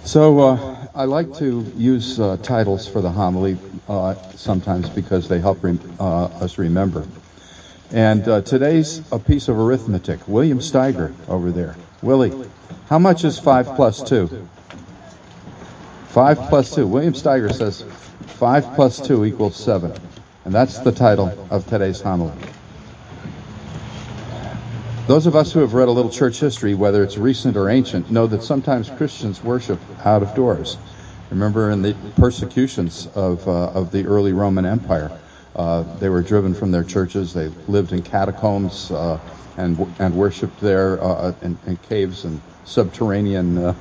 I like to use titles for the homily sometimes because they help us remember. And today's a piece of arithmetic. William Steiger over there. Willie, how much is 5 plus 2? 5 plus 2. William Steiger says 5 plus 2 equals 7. And that's the title of today's homily. Those of us who have read a little church history, whether it's recent or ancient, know that sometimes Christians worship out of doors. Remember in the persecutions of the early Roman Empire, they were driven from their churches. They lived in catacombs and worshipped there in caves and subterranean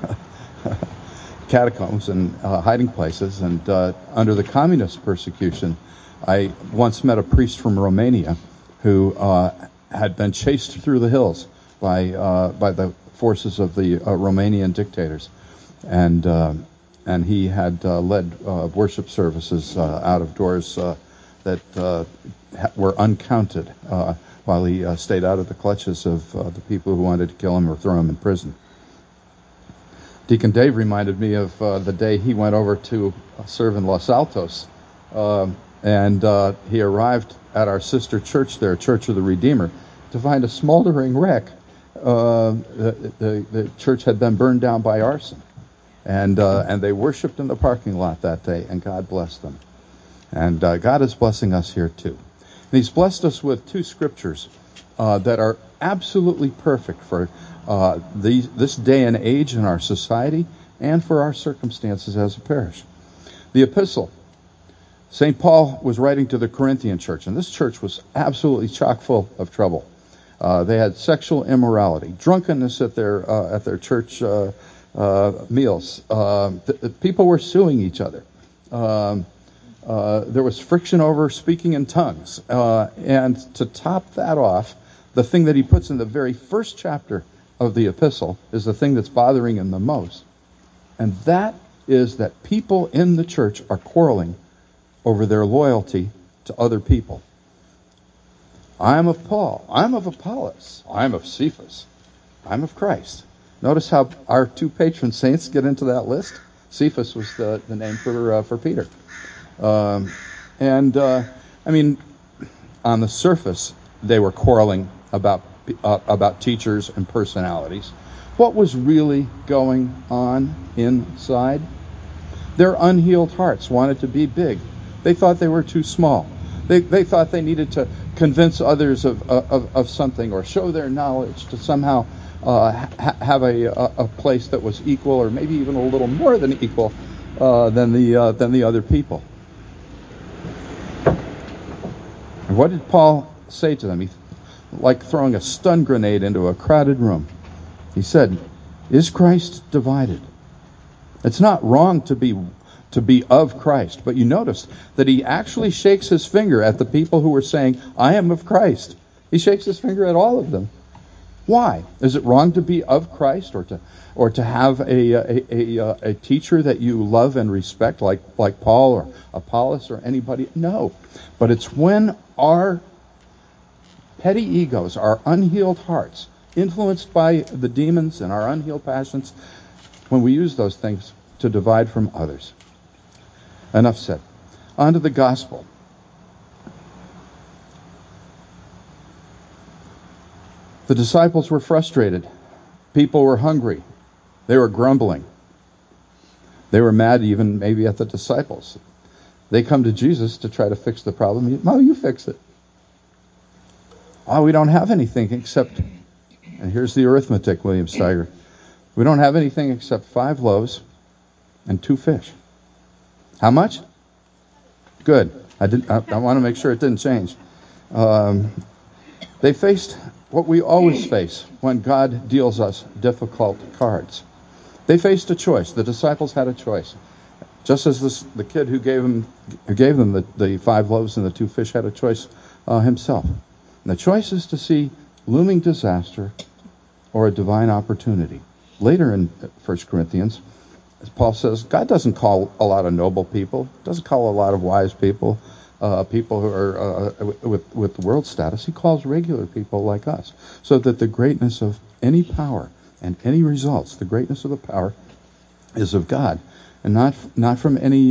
catacombs and hiding places. And under the communist persecution, I once met a priest from Romania who had been chased through the hills by the forces of the Romanian dictators, and he had led worship services out of doors that were uncounted while he stayed out of the clutches of the people who wanted to kill him or throw him in prison. Deacon Dave reminded me of the day he went over to serve in Los Altos, and he arrived at our sister church there, Church of the Redeemer, to find a smoldering wreck. The church had been burned down by arson, and they worshipped in the parking lot that day, and God blessed them. And God is blessing us here too. And He's blessed us with two scriptures that are absolutely perfect for this day and age in our society and for our circumstances as a parish. The epistle. St. Paul was writing to the Corinthian church, and this church was absolutely chock full of trouble. They had sexual immorality, drunkenness at their church meals. People were suing each other. There was friction over speaking in tongues. And to top that off, the thing that he puts in the very first chapter of the epistle is the thing that's bothering him the most. And that is that people in the church are quarreling over their loyalty to other people. I am of Paul. I am of Apollos. I am of Cephas. I am of Christ. Notice how our two patron saints get into that list. Cephas was the name for Peter. I mean, on the surface, they were quarreling about teachers and personalities. What was really going on inside? Their unhealed hearts wanted to be big. They thought they were too small. They thought they needed to convince others of something or show their knowledge to somehow have a place that was equal, or maybe even a little more than equal than the other people. And what did Paul say to them? He, like throwing a stun grenade into a crowded room. He said, "Is Christ divided?" It's not wrong to be of Christ, but you notice that he actually shakes his finger at the people who were saying, "I am of Christ." He shakes his finger at all of them. Why? Is it wrong to be of Christ, or to have a teacher that you love and respect, like Paul or Apollos or anybody? No, but it's when our petty egos, our unhealed hearts, influenced by the demons and our unhealed passions, when we use those things to divide from others. Enough said. On to the gospel. The disciples were frustrated. People were hungry. They were grumbling. They were mad even maybe at the disciples. They come to Jesus to try to fix the problem. "Oh, you fix it." "Oh, we don't have anything except," and here's the arithmetic, William Steiger. "We don't have anything except 5 loaves and 2 fish. How much? Good. I want to make sure it didn't change. They faced what we always face when God deals us difficult cards. They faced a choice. The disciples had a choice. Just as the kid who gave them the 5 loaves and the 2 fish had a choice himself. And the choice is to see looming disaster or a divine opportunity. Later in 1 Corinthians, as Paul says, God doesn't call a lot of noble people, doesn't call a lot of wise people, people who are with world status. He calls regular people like us, so that the greatness of any power and any results, the greatness of the power is of God, and not from any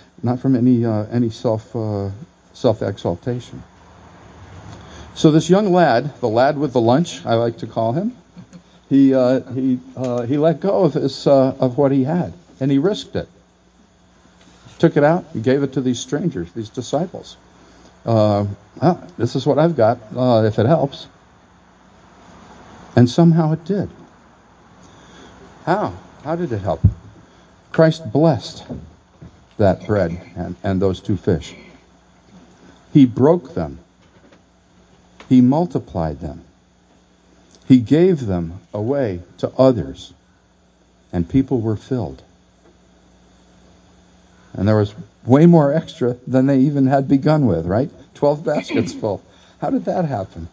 self exaltation. So this young lad, the lad with the lunch, I like to call him, he let go of what he had, and he risked it. Took it out, he gave it to these strangers, these disciples. This is what I've got, if it helps. And somehow it did. How? How did it help? Christ blessed that bread and those 2 fish. He broke them. He multiplied them. He gave them away to others. And people were filled. And there was way more extra than they even had begun with, right? 12 baskets full. How did that happen?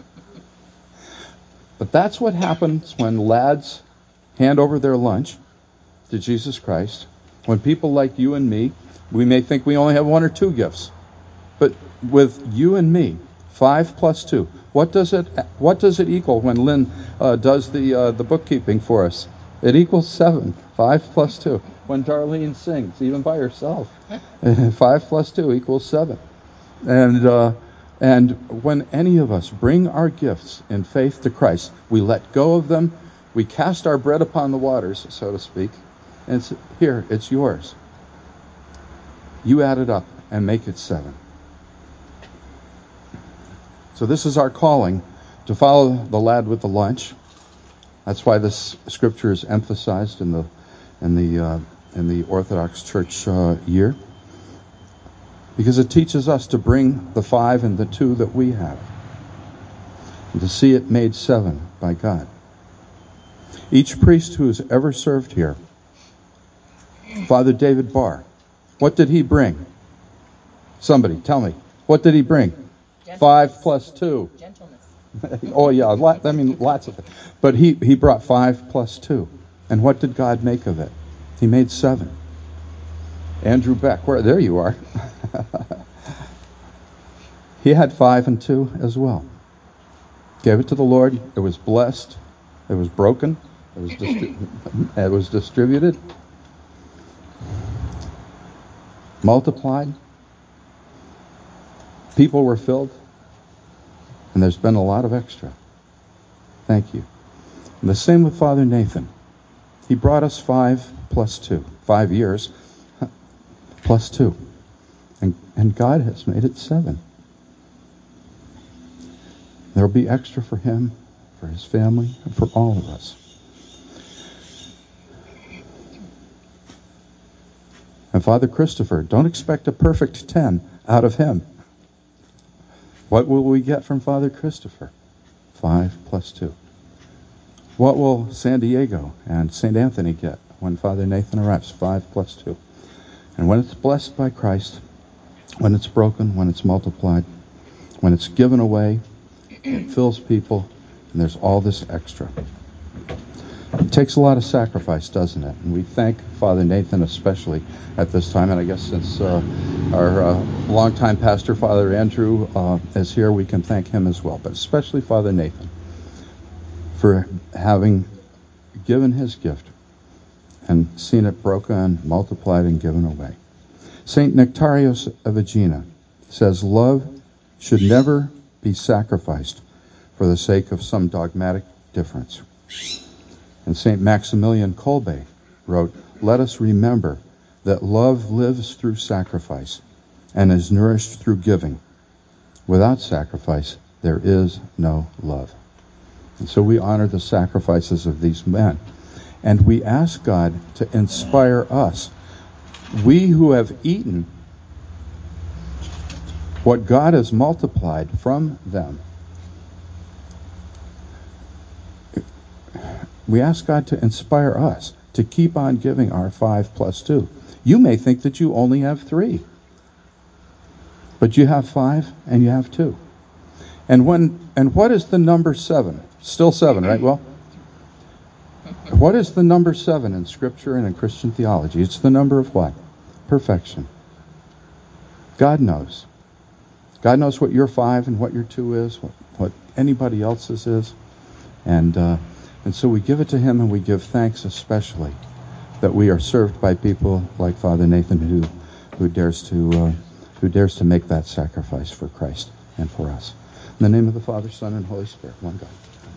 But that's what happens when lads hand over their lunch to Jesus Christ. When people like you and me, we may think we only have 1 or 2 gifts. But with you and me, 5 plus 2, what does it equal when Lynn does the bookkeeping for us? It equals 7. 5 plus 2. When Darlene sings, even by herself, 5 plus 2 equals 7. And when any of us bring our gifts in faith to Christ, we let go of them, we cast our bread upon the waters, so to speak, and it's yours. You add it up and make it 7. So this is our calling, to follow the lad with the lunch. That's why this scripture is emphasized in the Orthodox Church year, because it teaches us to bring the 5 and the 2 that we have, and to see it made 7 by God. Each priest who has ever served here, Father David Barr, what did he bring? Somebody tell me, what did he bring? 5 plus 2. Gentleness. Oh yeah, lots of it. But he brought 5 plus 2. And what did God make of it? He made 7. Andrew Beck, there you are. He had 5 and 2 as well. Gave it to the Lord. It was blessed. It was broken. It was distributed. Multiplied. People were filled. And there's been a lot of extra. Thank you. And the same with Father Nathan. He brought us 5 plus 2. 5 years plus 2. And God has made it 7. There will be extra for him, for his family, and for all of us. And Father Christopher, don't expect a perfect 10 out of him. What will we get from Father Christopher? 5 plus 2. What will San Diego and St. Anthony get when Father Nathan arrives? 5 plus 2. And when it's blessed by Christ, when it's broken, when it's multiplied, when it's given away, it fills people, and there's all this extra. It takes a lot of sacrifice, doesn't it? And we thank Father Nathan especially at this time, and I guess since our longtime pastor, Father Andrew, is here, we can thank him as well, but especially Father Nathan for having given his gift and seen it broken, multiplied, and given away. St. Nectarios of Aegina says, love should never be sacrificed for the sake of some dogmatic difference. And St. Maximilian Kolbe wrote, let us remember that love lives through sacrifice and is nourished through giving. Without sacrifice, there is no love. And so we honor the sacrifices of these men. And we ask God to inspire us. We who have eaten what God has multiplied from them, we ask God to inspire us to keep on giving our 5 plus 2. You may think that you only have 3, but you have 5 and you have 2. And what is the number 7? Still 7, right? Well, what is the number 7 in Scripture and in Christian theology? It's the number of what? Perfection. God knows. God knows what your 5 and what your 2 is, what anybody else's is. And so we give it to him, and we give thanks especially that we are served by people like Father Nathan who dares to make that sacrifice for Christ and for us. In the name of the Father, Son, and Holy Spirit, one God.